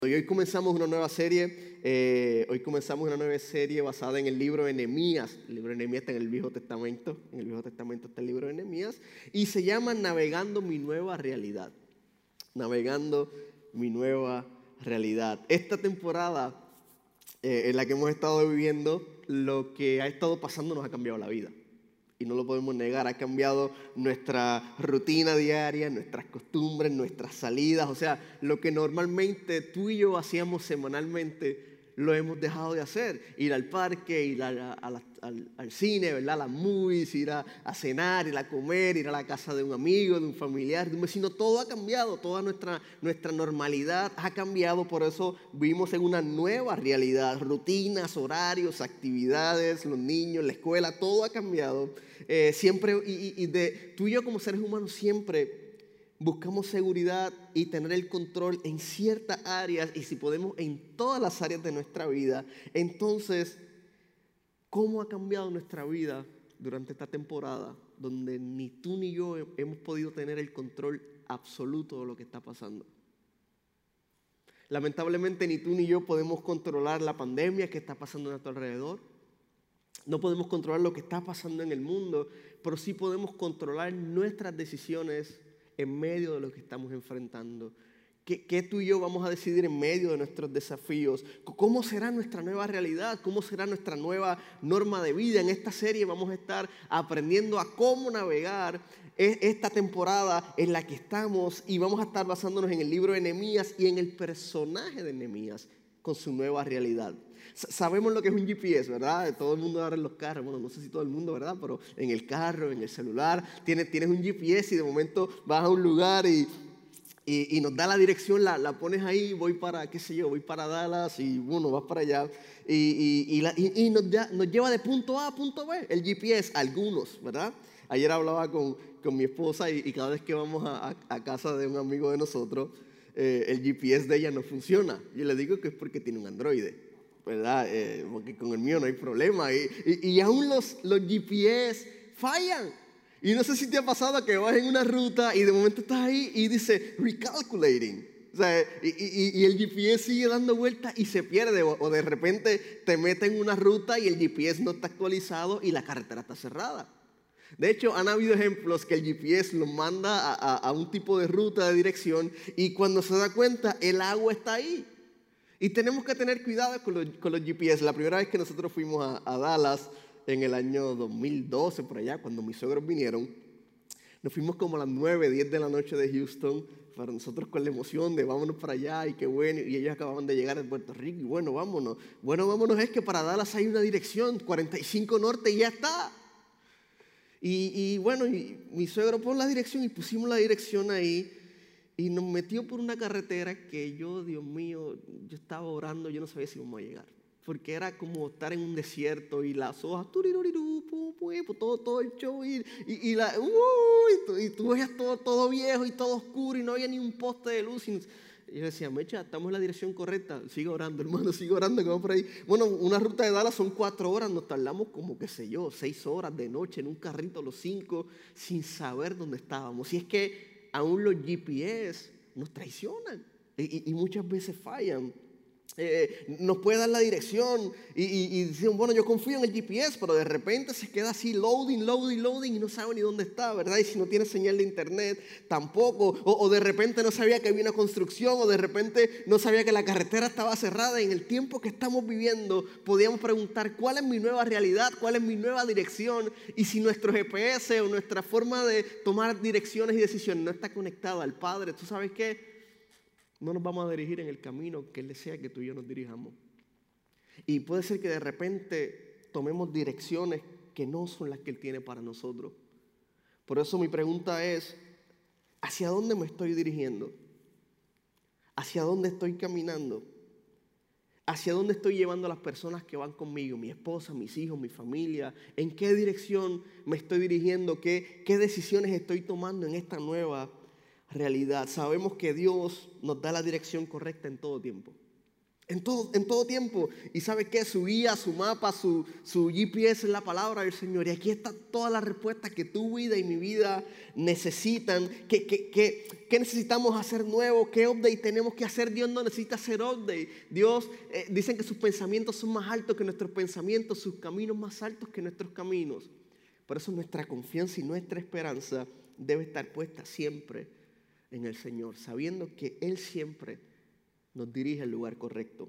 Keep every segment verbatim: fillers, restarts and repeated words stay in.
Y hoy comenzamos una nueva serie, eh, hoy comenzamos una nueva serie basada en el libro de Nehemías. El libro de Nehemías está en el Viejo Testamento, en el Viejo Testamento está el libro de Nehemías, y se llama Navegando mi nueva realidad. Navegando mi nueva realidad. Esta temporada eh, en la que hemos estado viviendo, lo que ha estado pasando nos ha cambiado la vida. Y no lo podemos negar, ha cambiado nuestra rutina diaria, nuestras costumbres, nuestras salidas. O sea, lo que normalmente tú y yo hacíamos semanalmente, lo hemos dejado de hacer. Ir al parque, ir a, a, a la, al, al cine, ¿verdad? A las movies, ir a, a cenar, ir a comer, ir a la casa de un amigo, de un familiar, de un vecino. Todo ha cambiado, toda nuestra, nuestra normalidad ha cambiado. Por eso vivimos en una nueva realidad. Rutinas, horarios, actividades, los niños, la escuela, todo ha cambiado. Eh, siempre, y, y de, tú y yo como seres humanos siempre buscamos seguridad y tener el control en ciertas áreas, y si podemos en todas las áreas de nuestra vida. Entonces, ¿cómo ha cambiado nuestra vida durante esta temporada donde ni tú ni yo hemos podido tener el control absoluto de lo que está pasando? Lamentablemente ni tú ni yo podemos controlar la pandemia que está pasando a nuestro alrededor. No podemos controlar lo que está pasando en el mundo, pero sí podemos controlar nuestras decisiones en medio de lo que estamos enfrentando. ¿Qué, qué tú y yo vamos a decidir en medio de nuestros desafíos? ¿Cómo será nuestra nueva realidad? ¿Cómo será nuestra nueva norma de vida? En esta serie vamos a estar aprendiendo a cómo navegar esta temporada en la que estamos, y vamos a estar basándonos en el libro de Nehemías y en el personaje de Nehemías con su nueva realidad. Sabemos lo que es un G P S, ¿verdad? Todo el mundo ahora en los carros, bueno, no sé si todo el mundo, ¿verdad? Pero en el carro, en el celular, tienes, tienes un G P S y de momento vas a un lugar y, y, y nos da la dirección, la, la pones ahí, voy para, qué sé yo, voy para Dallas y bueno, vas para allá. Y, y, y, la, y, y nos, da, nos lleva de punto A a punto B, el G P S, algunos, ¿verdad? Ayer hablaba con, con mi esposa y, y cada vez que vamos a, a, a casa de un amigo de nosotros, eh, el G P S de ella no funciona. Yo le digo que es porque tiene un Android, ¿verdad? Eh, porque con el mío no hay problema. Y, y, y aún los, los G P S fallan. Y no sé si te ha pasado que vas en una ruta y de momento estás ahí y dice recalculating. O sea, y, y, y el G P S sigue dando vueltas y se pierde. O, o de repente te mete en una ruta y el G P S no está actualizado y la carretera está cerrada. De hecho, han habido ejemplos que el G P S lo manda a, a, a un tipo de ruta de dirección y cuando se da cuenta, el agua está ahí. Y tenemos que tener cuidado con los, con los G P S. La primera vez que nosotros fuimos a, a Dallas en el año dos mil doce, por allá, cuando mis suegros vinieron, nos fuimos como a las nueve, diez de la noche de Houston, para nosotros con la emoción de vámonos para allá y qué bueno. Y ellos acababan de llegar de Puerto Rico y bueno, vámonos. Bueno, vámonos es que para Dallas hay una dirección, cuarenta y cinco Norte y ya está. Y, y bueno, y mi suegro pon la dirección y pusimos la dirección ahí. Y nos metió por una carretera que yo, Dios mío, yo estaba orando, yo no sabía si íbamos a llegar. Porque era como estar en un desierto y las hojas, turiruriru, pu, pu, pu, todo, todo el show. Y, y, y, la, uh, y, y tú veías todo, todo viejo y todo oscuro y no había ni un poste de luz. Y yo decía, Mecha, estamos en la dirección correcta. Sigue orando, hermano, sigue orando que vamos por ahí. Bueno, una ruta de Dallas son cuatro horas, nos tardamos como, qué sé yo, seis horas de noche en un carrito los cinco, sin saber dónde estábamos. Y es que aún los G P S nos traicionan y, y, y muchas veces fallan. Eh, nos puede dar la dirección y, y, y dicen, bueno, yo confío en el G P S, pero de repente se queda así loading, loading, loading y no sabe ni dónde está, ¿verdad? Y si no tiene señal de internet, tampoco. O, o de repente no sabía que había una construcción, o de repente no sabía que la carretera estaba cerrada. Y en el tiempo que estamos viviendo, podíamos preguntar, ¿cuál es mi nueva realidad? ¿Cuál es mi nueva dirección? Y si nuestro G P S o nuestra forma de tomar direcciones y decisiones no está conectada al Padre, ¿tú sabes qué? No nos vamos a dirigir en el camino que Él desea que tú y yo nos dirijamos. Y puede ser que de repente tomemos direcciones que no son las que Él tiene para nosotros. Por eso mi pregunta es, ¿hacia dónde me estoy dirigiendo? ¿Hacia dónde estoy caminando? ¿Hacia dónde estoy llevando a las personas que van conmigo? Mi esposa, mis hijos, mi familia. ¿En qué dirección me estoy dirigiendo? ¿Qué, qué decisiones estoy tomando en esta nueva realidad? Sabemos que Dios nos da la dirección correcta en todo tiempo. En todo, en todo tiempo. ¿Y sabe qué? Su guía, su mapa, su, su G P S es la palabra del Señor. Y aquí está toda la respuesta que tu vida y mi vida necesitan. ¿Qué, qué, qué, qué necesitamos hacer nuevo? ¿Qué update tenemos que hacer? Dios no necesita hacer update. Dios, eh, dicen que sus pensamientos son más altos que nuestros pensamientos, sus caminos más altos que nuestros caminos. Por eso nuestra confianza y nuestra esperanza debe estar puesta siempre en el Señor, sabiendo que Él siempre nos dirige al lugar correcto.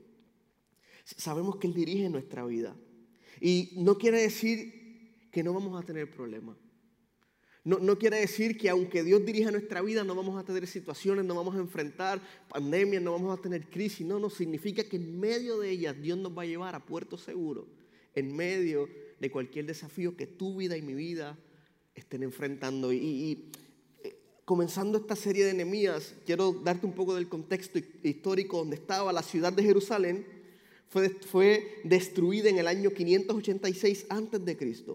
Sabemos que Él dirige nuestra vida. Y no quiere decir que no vamos a tener problemas. No, no quiere decir que aunque Dios dirija nuestra vida no vamos a tener situaciones, no vamos a enfrentar pandemias, no vamos a tener crisis. No, no, significa que en medio de ellas Dios nos va a llevar a puerto seguro. En medio de cualquier desafío que tu vida y mi vida estén enfrentando. Y... y comenzando esta serie de Nehemías, quiero darte un poco del contexto histórico donde estaba. La ciudad de Jerusalén fue, fue destruida en el año quinientos ochenta y seis antes de Cristo.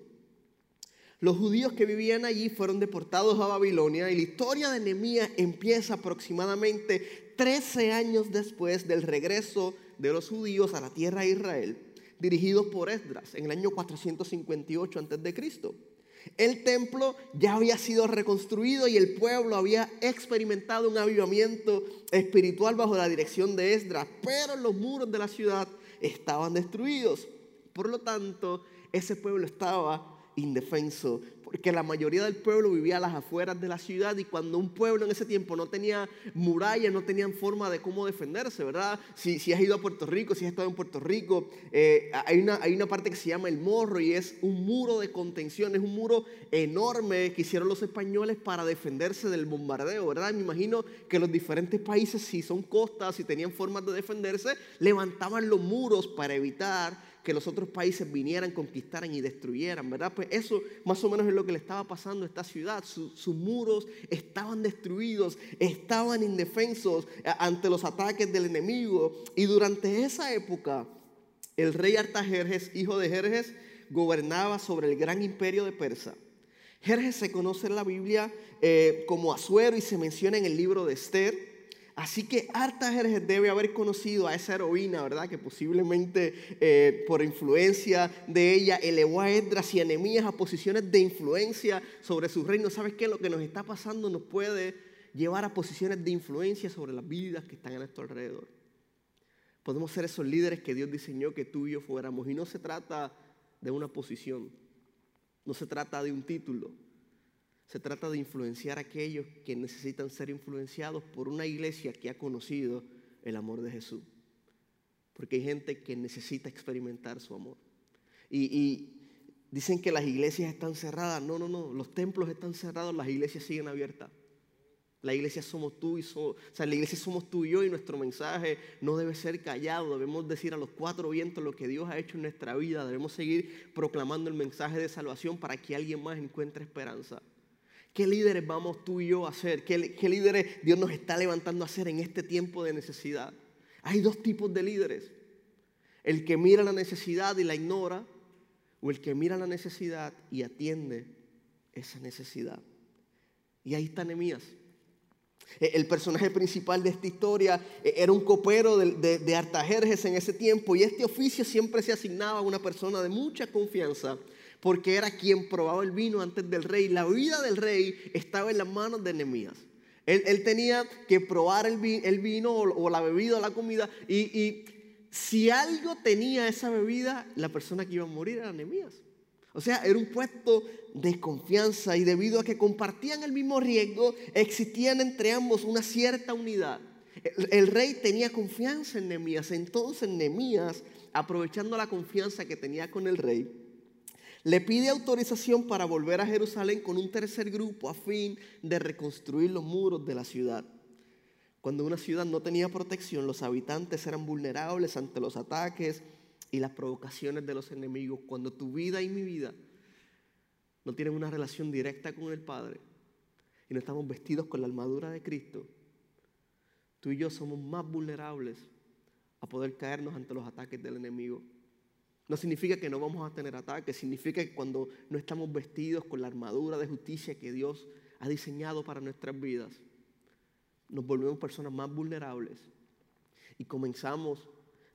Los judíos que vivían allí fueron deportados a Babilonia y la historia de Nehemías empieza aproximadamente trece años después del regreso de los judíos a la tierra de Israel, dirigidos por Esdras en el año cuatrocientos cincuenta y ocho antes de Cristo. El templo ya había sido reconstruido y el pueblo había experimentado un avivamiento espiritual bajo la dirección de Esdras, pero los muros de la ciudad estaban destruidos. Por lo tanto, ese pueblo estaba indefenso, porque la mayoría del pueblo vivía a las afueras de la ciudad, y cuando un pueblo en ese tiempo no tenía murallas, no tenían forma de cómo defenderse, ¿verdad? Si, si has ido a Puerto Rico, si has estado en Puerto Rico, eh, hay, una, hay una parte que se llama el Morro y es un muro de contención, es un muro enorme que hicieron los españoles para defenderse del bombardeo, ¿verdad? Me imagino que los diferentes países, si son costas, si tenían formas de defenderse, levantaban los muros para evitar que los otros países vinieran, conquistaran y destruyeran, ¿verdad? Pues eso más o menos es lo que le estaba pasando a esta ciudad. Su, sus muros estaban destruidos, estaban indefensos ante los ataques del enemigo. Y durante esa época, el rey Artajerjes, hijo de Jerjes, gobernaba sobre el gran imperio de Persa. Jerjes se conoce en la Biblia eh, como Asuero y se menciona en el libro de Esther. Así que Artajerjes debe haber conocido a esa heroína, ¿verdad? Que posiblemente eh, por influencia de ella elevó a Esdras y a Nehemías a posiciones de influencia sobre su reino. ¿Sabes qué? Lo que nos está pasando nos puede llevar a posiciones de influencia sobre las vidas que están a nuestro alrededor. Podemos ser esos líderes que Dios diseñó que tú y yo fuéramos. Y no se trata de una posición, no se trata de un título. Se trata de influenciar a aquellos que necesitan ser influenciados por una iglesia que ha conocido el amor de Jesús. Porque hay gente que necesita experimentar su amor. Y, y dicen que las iglesias están cerradas. No, no, no. Los templos están cerrados, las iglesias siguen abiertas. La iglesia somos tú y so, o sea, la iglesia somos tú y yo, y nuestro mensaje no debe ser callado. Debemos decir a los cuatro vientos lo que Dios ha hecho en nuestra vida. Debemos seguir proclamando el mensaje de salvación para que alguien más encuentre esperanza. ¿Qué líderes vamos tú y yo a ser? ¿Qué, qué líderes Dios nos está levantando a hacer en este tiempo de necesidad? Hay dos tipos de líderes. El que mira la necesidad y la ignora, o el que mira la necesidad y atiende esa necesidad. Y ahí está Nehemías. El personaje principal de esta historia era un copero de, de, de Artajerjes en ese tiempo, y este oficio siempre se asignaba a una persona de mucha confianza, porque era quien probaba el vino antes del rey. La vida del rey estaba en las manos de Nehemías. Él, él tenía que probar el, vi, el vino o, o la bebida o la comida, y, y si algo tenía esa bebida, la persona que iba a morir era Nehemías. O sea, era un puesto de confianza, y debido a que compartían el mismo riesgo, existían entre ambos una cierta unidad. El, el rey tenía confianza en Nehemías. Entonces Nehemías, aprovechando la confianza que tenía con el rey, le pide autorización para volver a Jerusalén con un tercer grupo a fin de reconstruir los muros de la ciudad. Cuando una ciudad no tenía protección, los habitantes eran vulnerables ante los ataques y las provocaciones de los enemigos. Cuando tu vida y mi vida no tienen una relación directa con el Padre y no estamos vestidos con la armadura de Cristo, tú y yo somos más vulnerables a poder caernos ante los ataques del enemigo. No significa que no vamos a tener ataques, significa que cuando no estamos vestidos con la armadura de justicia que Dios ha diseñado para nuestras vidas, nos volvemos personas más vulnerables y comenzamos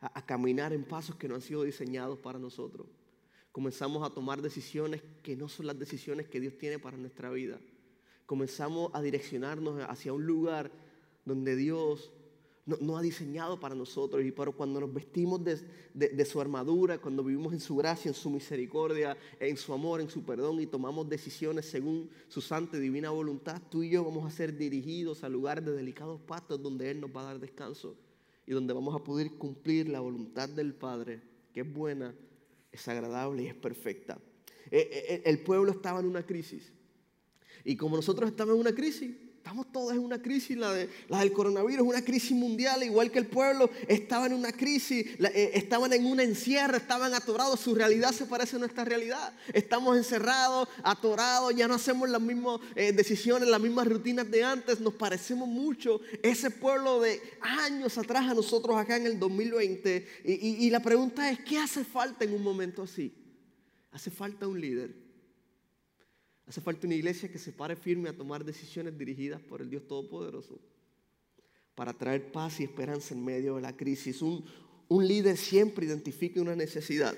a, a caminar en pasos que no han sido diseñados para nosotros. Comenzamos a tomar decisiones que no son las decisiones que Dios tiene para nuestra vida. Comenzamos a direccionarnos hacia un lugar donde Dios no, no ha diseñado para nosotros. Y pero cuando nos vestimos de, de, de su armadura, cuando vivimos en su gracia, en su misericordia, en su amor, en su perdón y tomamos decisiones según su santa y divina voluntad, tú y yo vamos a ser dirigidos a lugares de delicados pastos donde Él nos va a dar descanso y donde vamos a poder cumplir la voluntad del Padre, que es buena, es agradable y es perfecta. El pueblo estaba en una crisis. Y como nosotros estamos en una crisis, estamos todos en una crisis, la, de, la del coronavirus, una crisis mundial, igual que el pueblo estaba en una crisis, la, eh, estaban en un encierro, estaban atorados, su realidad se parece a nuestra realidad. Estamos encerrados, atorados, ya no hacemos las mismas eh, decisiones, las mismas rutinas de antes, nos parecemos mucho. Ese pueblo de años atrás a nosotros acá en el dos mil veinte. Y, y, y la pregunta es, ¿qué hace falta en un momento así? Hace falta un líder. Hace falta una iglesia que se pare firme a tomar decisiones dirigidas por el Dios Todopoderoso para traer paz y esperanza en medio de la crisis. Un, un líder siempre identifica una necesidad.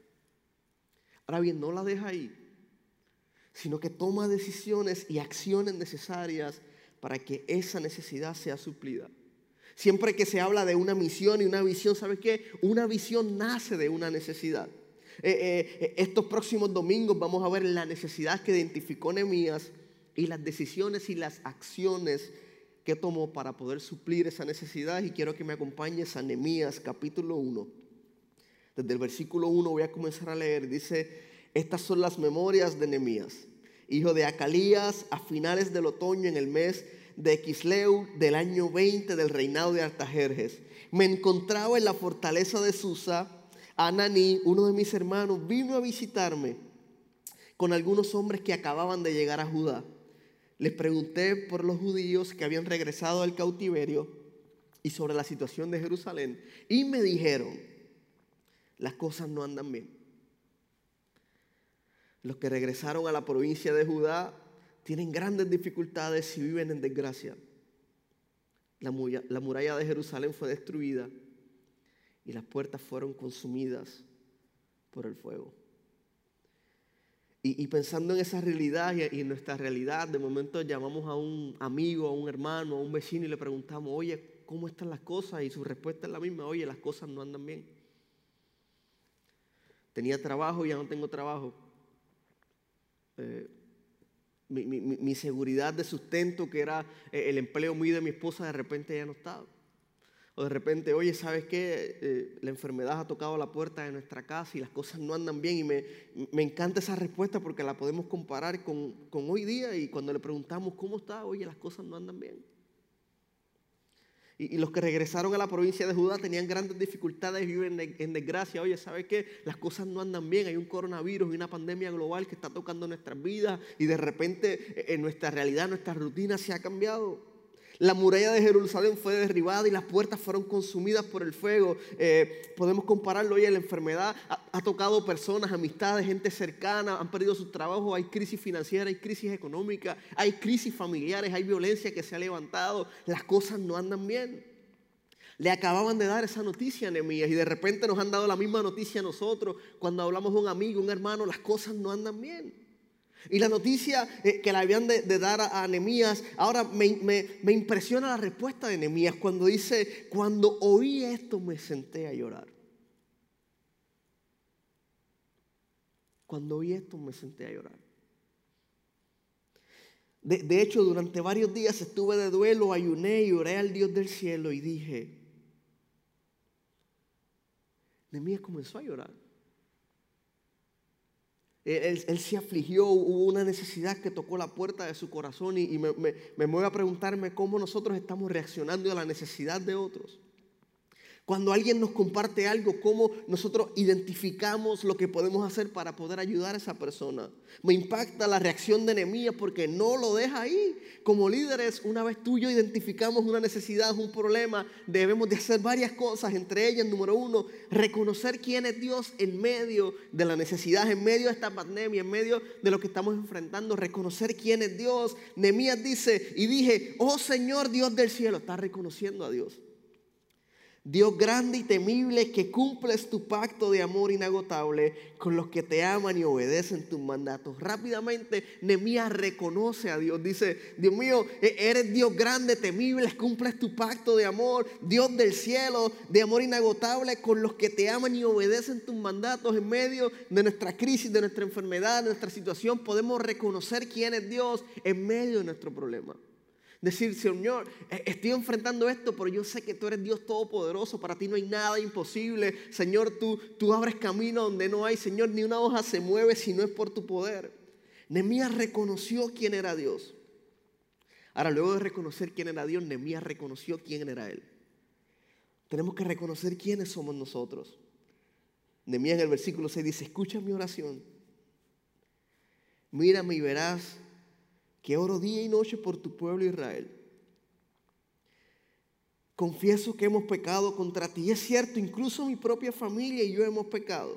Ahora bien, no la deja ahí, sino que toma decisiones y acciones necesarias para que esa necesidad sea suplida. Siempre que se habla de una misión y una visión, ¿sabes qué? Una visión nace de una necesidad. Eh, eh, estos próximos domingos vamos a ver la necesidad que identificó Nehemías y las decisiones y las acciones que tomó para poder suplir esa necesidad. Y quiero que me acompañes a Nehemías capítulo uno. Desde el versículo uno voy a comenzar a leer. Dice: estas son las memorias de Nehemías, hijo de Acalías, a finales del otoño en el mes de Quisleu del año veinte del reinado de Artajerjes. Me encontraba en la fortaleza de Susa. Ananí, uno de mis hermanos, vino a visitarme con algunos hombres que acababan de llegar a Judá. Les pregunté por los judíos que habían regresado del cautiverio y sobre la situación de Jerusalén. Y me dijeron, las cosas no andan bien. Los que regresaron a la provincia de Judá tienen grandes dificultades y viven en desgracia. La muralla, la muralla de Jerusalén fue destruida y las puertas fueron consumidas por el fuego. Y, y pensando en esa realidad y, y en nuestra realidad, de momento llamamos a un amigo, a un hermano, a un vecino y le preguntamos, oye, ¿cómo están las cosas? Y su respuesta es la misma, oye, las cosas no andan bien. Tenía trabajo y ya no tengo trabajo. Eh, mi, mi, mi seguridad de sustento, que era el empleo muy de mi esposa, de repente ya no estaba. O de repente, oye, ¿sabes qué? Eh, la enfermedad ha tocado la puerta de nuestra casa y las cosas no andan bien. Y me, me encanta esa respuesta porque la podemos comparar con, con hoy día. Y cuando le preguntamos, ¿cómo está? Oye, las cosas no andan bien. Y, y los que regresaron a la provincia de Judá tenían grandes dificultades y viven en, en desgracia. Oye, ¿sabes qué? Las cosas no andan bien. Hay un coronavirus y una pandemia global que está tocando nuestras vidas. Y de repente en nuestra realidad, nuestra rutina se ha cambiado. La muralla de Jerusalén fue derribada y las puertas fueron consumidas por el fuego. Eh, podemos compararlo hoy. La enfermedad ha, ha tocado personas, amistades, gente cercana, han perdido sus trabajos, hay crisis financiera, hay crisis económica, hay crisis familiares, hay violencia que se ha levantado. Las cosas no andan bien. Le acababan de dar esa noticia a Nehemías y de repente nos han dado la misma noticia a nosotros. Cuando hablamos de un amigo, un hermano, las cosas no andan bien. Y la noticia eh, que le habían de, de dar a, a Nehemías, ahora me, me, me impresiona la respuesta de Nehemías cuando dice, cuando oí esto me senté a llorar. Cuando oí esto me senté a llorar. De, de hecho, durante varios días estuve de duelo, ayuné y oré al Dios del cielo y dije, Nehemías comenzó a llorar. Él, él se afligió, hubo una necesidad que tocó la puerta de su corazón y, y me, me, me voy a preguntarme cómo nosotros estamos reaccionando a la necesidad de otros. Cuando alguien nos comparte algo, cómo nosotros identificamos lo que podemos hacer para poder ayudar a esa persona. Me impacta la reacción de Nehemías porque no lo deja ahí. Como líderes, una vez tú y yo identificamos una necesidad, un problema, debemos de hacer varias cosas. Entre ellas, número uno, reconocer quién es Dios en medio de la necesidad, en medio de esta pandemia, en medio de lo que estamos enfrentando. Reconocer quién es Dios. Nehemías dice, y dije, oh Señor Dios del cielo, está reconociendo a Dios. Dios grande y temible, que cumples tu pacto de amor inagotable con los que te aman y obedecen tus mandatos. Rápidamente Nehemías reconoce a Dios. Dice, Dios mío, eres Dios grande, temible, cumples tu pacto de amor. Dios del cielo, de amor inagotable con los que te aman y obedecen tus mandatos. En medio de nuestra crisis, de nuestra enfermedad, de nuestra situación, podemos reconocer quién es Dios en medio de nuestro problema. Decir, Señor, estoy enfrentando esto, pero yo sé que tú eres Dios todopoderoso. Para ti no hay nada imposible. Señor, tú, tú abres camino donde no hay. Señor, ni una hoja se mueve si no es por tu poder. Nehemías reconoció quién era Dios. Ahora, luego de reconocer quién era Dios, Nehemías reconoció quién era Él. Tenemos que reconocer quiénes somos nosotros. Nehemías en el versículo seis dice, escucha mi oración. Mírame y verás que oro día y noche por tu pueblo Israel. Confieso que hemos pecado contra ti. Y es cierto, incluso mi propia familia y yo hemos pecado.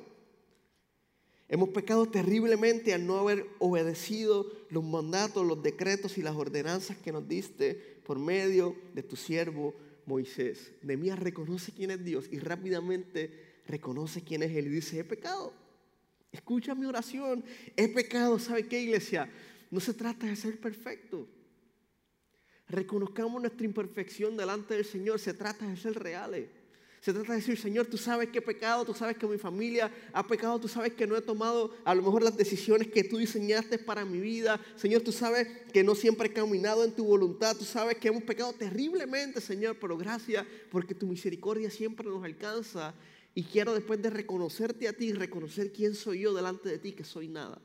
Hemos pecado terriblemente al no haber obedecido los mandatos, los decretos y las ordenanzas que nos diste por medio de tu siervo Moisés. Nehemías reconoce quién es Dios y rápidamente reconoce quién es Él. Y dice, he pecado. Escucha mi oración. He pecado. ¿Sabe qué, iglesia? No se trata de ser perfecto. Reconozcamos nuestra imperfección delante del Señor. Se trata de ser reales. Se trata de decir, Señor, tú sabes que he pecado, tú sabes que mi familia ha pecado, tú sabes que no he tomado a lo mejor las decisiones que tú diseñaste para mi vida. Señor, tú sabes que no siempre he caminado en tu voluntad. Tú sabes que hemos pecado terriblemente, Señor, pero gracias porque tu misericordia siempre nos alcanza. Y quiero, después de reconocerte a ti, reconocer quién soy yo delante de ti, que soy nada.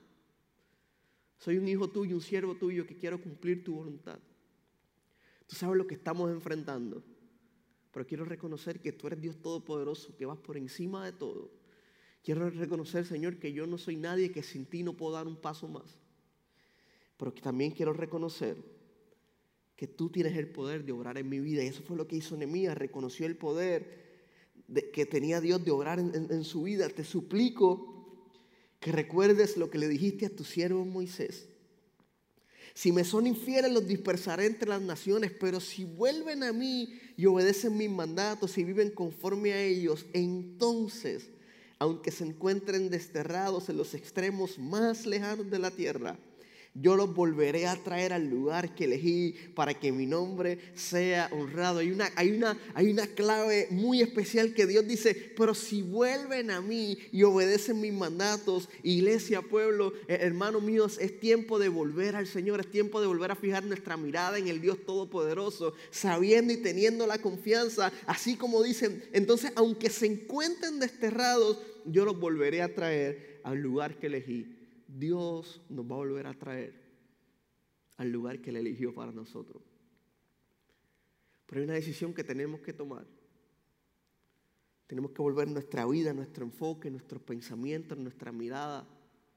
Soy un hijo tuyo, un siervo tuyo que quiero cumplir tu voluntad. Tú sabes lo que estamos enfrentando, pero quiero reconocer que tú eres Dios todopoderoso, que vas por encima de todo. Quiero reconocer, Señor, que yo no soy nadie, que sin ti no puedo dar un paso más. Pero que también quiero reconocer que tú tienes el poder de obrar en mi vida. Y eso fue lo que hizo Nehemías, reconoció el poder de, que tenía Dios de obrar en, en, en su vida. Te suplico que recuerdes lo que le dijiste a tu siervo Moisés. Si me son infieles, los dispersaré entre las naciones, pero si vuelven a mí y obedecen mis mandatos y viven conforme a ellos, entonces, aunque se encuentren desterrados en los extremos más lejanos de la tierra, yo los volveré a traer al lugar que elegí para que mi nombre sea honrado. Hay una, hay una, hay una clave muy especial que Dios dice, pero si vuelven a mí y obedecen mis mandatos, iglesia, pueblo, eh, hermanos míos, es tiempo de volver al Señor, es tiempo de volver a fijar nuestra mirada en el Dios Todopoderoso, sabiendo y teniendo la confianza, así como dicen, entonces aunque se encuentren desterrados, yo los volveré a traer al lugar que elegí. Dios nos va a volver a traer al lugar que Él eligió para nosotros. Pero hay una decisión que tenemos que tomar. Tenemos que volver nuestra vida, nuestro enfoque, nuestros pensamientos, nuestra mirada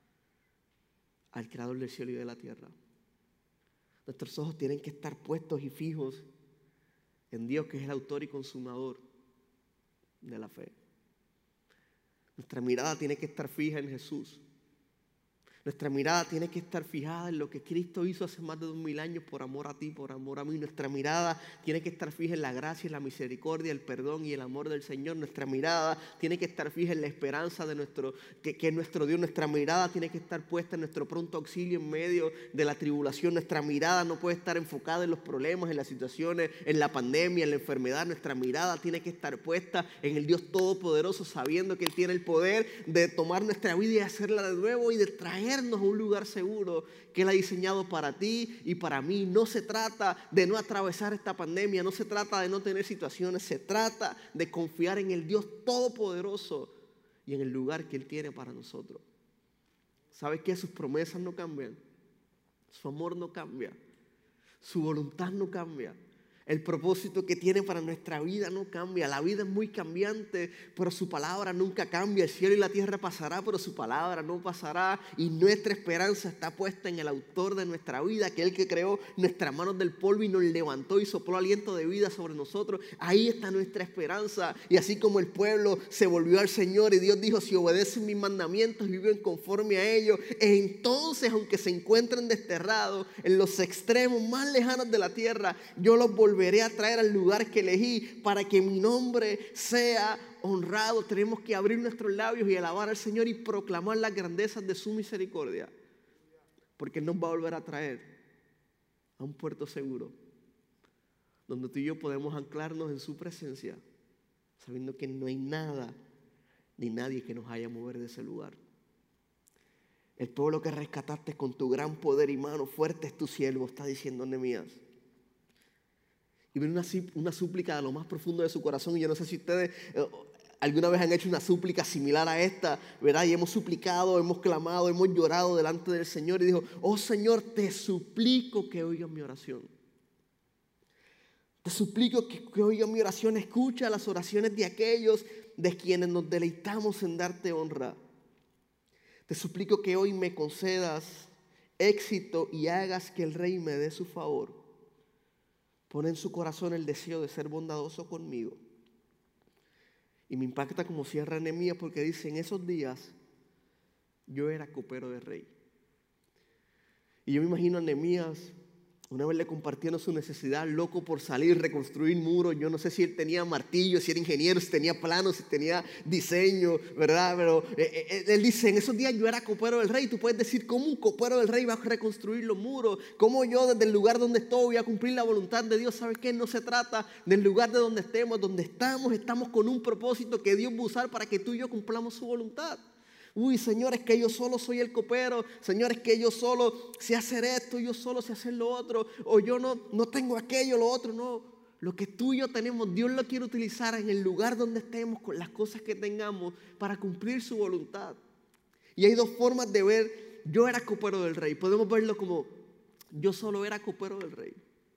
al Creador del cielo y de la tierra. Nuestros ojos tienen que estar puestos y fijos en Dios, que es el autor y consumador de la fe. Nuestra mirada tiene que estar fija en Jesús. Nuestra mirada tiene que estar fijada en lo que Cristo hizo hace más de dos mil años por amor a ti, por amor a mí. Nuestra mirada tiene que estar fija en la gracia, en la misericordia, el perdón y el amor del Señor. Nuestra mirada tiene que estar fija en la esperanza de nuestro, que, que es nuestro Dios. Nuestra mirada tiene que estar puesta en nuestro pronto auxilio en medio de la tribulación. Nuestra mirada no puede estar enfocada en los problemas, en las situaciones, en la pandemia, en la enfermedad. Nuestra mirada tiene que estar puesta en el Dios Todopoderoso, sabiendo que Él tiene el poder de tomar nuestra vida y hacerla de nuevo y de traer a un lugar seguro que Él ha diseñado para ti y para mí. No se trata de no atravesar esta pandemia, no se trata de no tener situaciones, se trata de confiar en el Dios Todopoderoso y en el lugar que Él tiene para nosotros. ¿Sabes qué? Sus promesas no cambian, su amor no cambia, su voluntad no cambia. El propósito que tiene para nuestra vida no cambia. La vida es muy cambiante, pero su palabra nunca cambia. El cielo y la tierra pasará, pero su palabra no pasará. Y nuestra esperanza está puesta en el autor de nuestra vida, aquel que creó nuestras manos del polvo y nos levantó y sopló aliento de vida sobre nosotros. Ahí está nuestra esperanza. Y así como el pueblo se volvió al Señor y Dios dijo, si obedecen mis mandamientos y viven conforme a ellos, entonces, aunque se encuentren desterrados en los extremos más lejanos de la tierra, yo los volveré volveré a traer al lugar que elegí para que mi nombre sea honrado. Tenemos que abrir nuestros labios y alabar al Señor y proclamar las grandezas de su misericordia. Porque Él nos va a volver a traer a un puerto seguro, donde tú y yo podemos anclarnos en su presencia, sabiendo que no hay nada ni nadie que nos haya mover de ese lugar. El pueblo que rescataste con tu gran poder y mano fuerte es tu siervo, está diciendo Nehemías. Y viene una, una súplica de lo más profundo de su corazón. Y yo no sé si ustedes eh, alguna vez han hecho una súplica similar a esta, ¿verdad? Y hemos suplicado, hemos clamado, hemos llorado delante del Señor. Y dijo, oh Señor, te suplico que oigas mi oración. Te suplico que, que oigas mi oración. Escucha las oraciones de aquellos de quienes nos deleitamos en darte honra. Te suplico que hoy me concedas éxito y hagas que el rey me dé su favor. Pon en su corazón el deseo de ser bondadoso conmigo. Y me impacta como cierra Nehemías porque dice, en esos días yo era copero del rey. Y yo me imagino a Nehemías, una vez le compartieron su necesidad, loco por salir, reconstruir muros. Yo no sé si él tenía martillo, si era ingeniero, si tenía planos, si tenía diseño, ¿verdad? Pero eh, eh, él dice, en esos días yo era copero del rey. Tú puedes decir, ¿cómo un copero del rey va a reconstruir los muros? ¿Cómo yo desde el lugar donde estoy voy a cumplir la voluntad de Dios? ¿Sabes qué? No se trata del lugar de donde estemos. Donde estamos, estamos con un propósito que Dios va a usar para que tú y yo cumplamos su voluntad. Uy, Señor, es que yo solo soy el copero. Señor, es que yo solo sé hacer esto, yo solo sé hacer lo otro. O yo no, no tengo aquello, lo otro, no. Lo que tú y yo tenemos, Dios lo quiere utilizar en el lugar donde estemos, con las cosas que tengamos, para cumplir su voluntad. Y hay dos formas de ver, yo era copero del rey. Podemos verlo como, yo solo era copero del rey.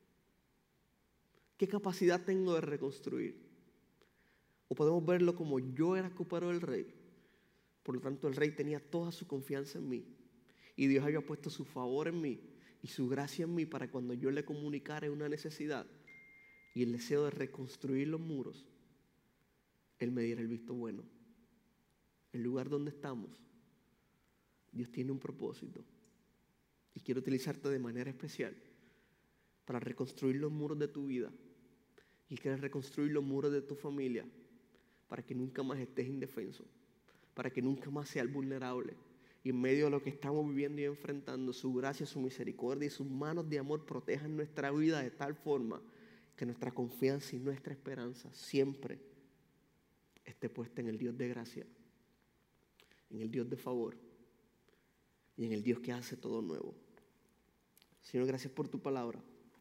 ¿Qué capacidad tengo de reconstruir? O podemos verlo como, yo era copero del rey. Por lo tanto, el rey tenía toda su confianza en mí. Y Dios había puesto su favor en mí y su gracia en mí para cuando yo le comunicara una necesidad y el deseo de reconstruir los muros, Él me diera el visto bueno. El lugar donde estamos, Dios tiene un propósito. Y quiero utilizarte de manera especial para reconstruir los muros de tu vida. Y quieres reconstruir los muros de tu familia para que nunca más estés indefenso. Para que nunca más seas vulnerable. Y en medio de lo que estamos viviendo y enfrentando, su gracia, su misericordia y sus manos de amor protejan nuestra vida de tal forma que nuestra confianza y nuestra esperanza siempre esté puesta en el Dios de gracia, en el Dios de favor y en el Dios que hace todo nuevo. Señor, gracias por tu palabra.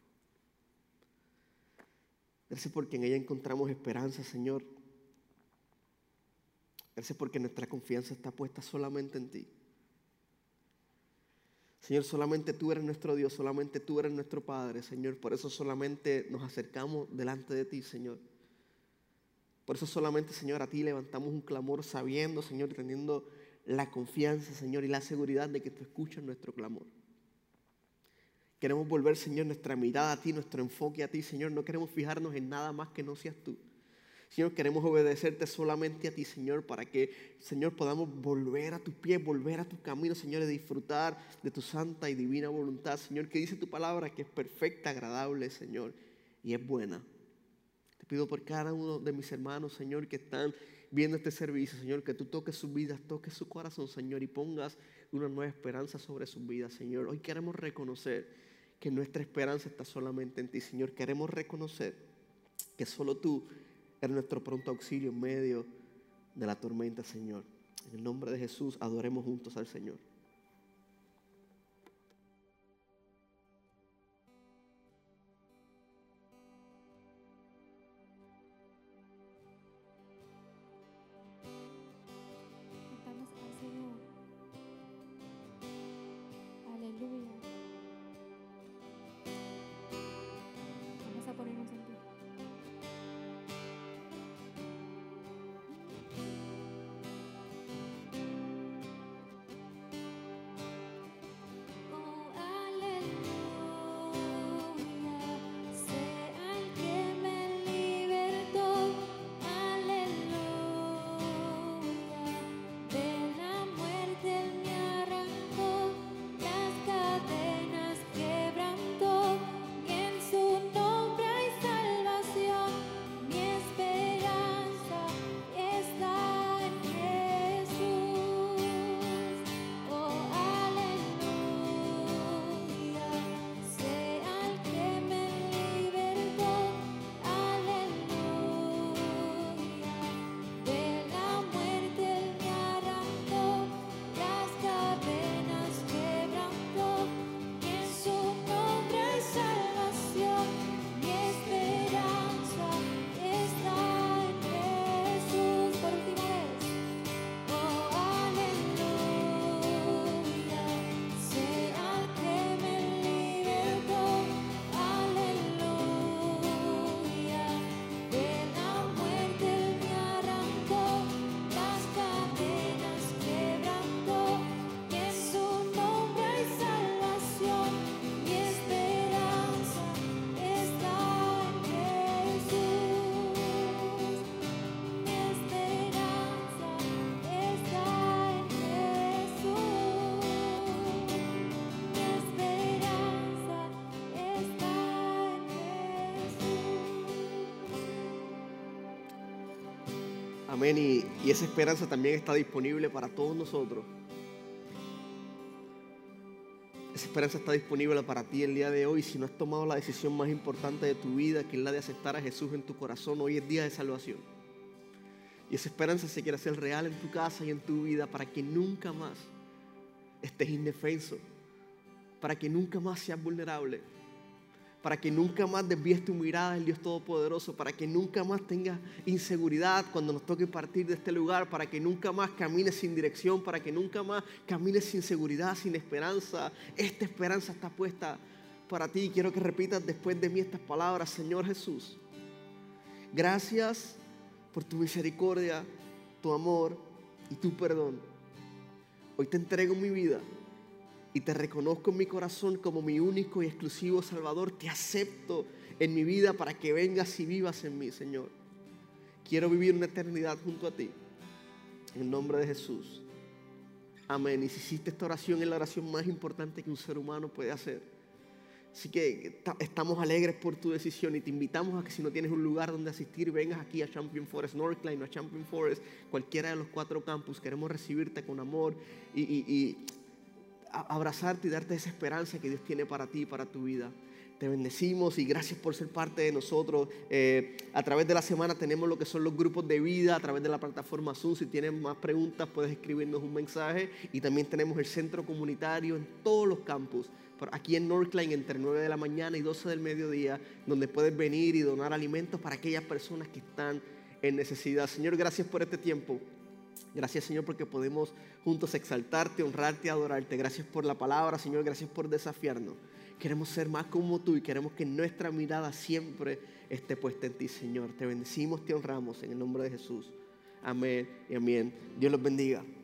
Gracias porque en ella encontramos esperanza, Señor. Gracias porque nuestra confianza está puesta solamente en ti. Señor, solamente tú eres nuestro Dios, solamente tú eres nuestro Padre, Señor. Por eso solamente nos acercamos delante de ti, Señor. Por eso solamente, Señor, a ti levantamos un clamor sabiendo, Señor, teniendo la confianza, Señor, y la seguridad de que tú escuchas nuestro clamor. Queremos volver, Señor, nuestra mirada a ti, nuestro enfoque a ti, Señor. No queremos fijarnos en nada más que no seas tú. Señor, queremos obedecerte solamente a ti, Señor, para que, Señor, podamos volver a tus pies, volver a tus caminos, Señor, y disfrutar de tu santa y divina voluntad, Señor, que dice tu palabra que es perfecta, agradable, Señor, y es buena. Te pido por cada uno de mis hermanos, Señor, que están viendo este servicio, Señor, que tú toques sus vidas, toques su corazón, Señor, y pongas una nueva esperanza sobre sus vidas, Señor. Hoy queremos reconocer que nuestra esperanza está solamente en ti, Señor. Queremos reconocer que solo tú eres nuestro pronto auxilio en medio de la tormenta, Señor. En el nombre de Jesús, adoremos juntos al Señor. Cantamos al Señor. Aleluya. Vamos a ponernos en pie. Amén. Y, y esa esperanza también está disponible para todos nosotros. Esa esperanza está disponible para ti el día de hoy. Si no has tomado la decisión más importante de tu vida, que es la de aceptar a Jesús en tu corazón, hoy es día de salvación. Y esa esperanza se quiere hacer real en tu casa y en tu vida para que nunca más estés indefenso, para que nunca más seas vulnerable, para que nunca más desvíes tu mirada del Dios Todopoderoso, para que nunca más tengas inseguridad cuando nos toque partir de este lugar, para que nunca más camines sin dirección, para que nunca más camines sin seguridad, sin esperanza. Esta esperanza está puesta para ti. Quiero que repitas después de mí estas palabras: Señor Jesús, gracias por tu misericordia, tu amor y tu perdón. Hoy te entrego mi vida y te reconozco en mi corazón como mi único y exclusivo Salvador. Te acepto en mi vida para que vengas y vivas en mí, Señor. Quiero vivir una eternidad junto a ti. En el nombre de Jesús. Amén. Y si hiciste esta oración, es la oración más importante que un ser humano puede hacer. Así que estamos alegres por tu decisión y te invitamos a que si no tienes un lugar donde asistir, vengas aquí a Champion Forest Northline o a Champion Forest, cualquiera de los cuatro campus. Queremos recibirte con amor y, y, y abrazarte y darte esa esperanza que Dios tiene para ti y para tu vida. Te bendecimos y gracias por ser parte de nosotros. Eh, a través de la semana tenemos lo que son los grupos de vida a través de la plataforma Zoom. Si tienes más preguntas puedes escribirnos un mensaje. Y también tenemos el centro comunitario en todos los campus, aquí en Northline entre nueve de la mañana y doce del mediodía, donde puedes venir y donar alimentos para aquellas personas que están en necesidad. Señor, gracias por este tiempo. Gracias, Señor, porque podemos juntos exaltarte, honrarte y adorarte. Gracias por la palabra, Señor. Gracias por desafiarnos. Queremos ser más como tú y queremos que nuestra mirada siempre esté puesta en ti, Señor. Te bendecimos, te honramos en el nombre de Jesús. Amén y amén. Dios los bendiga.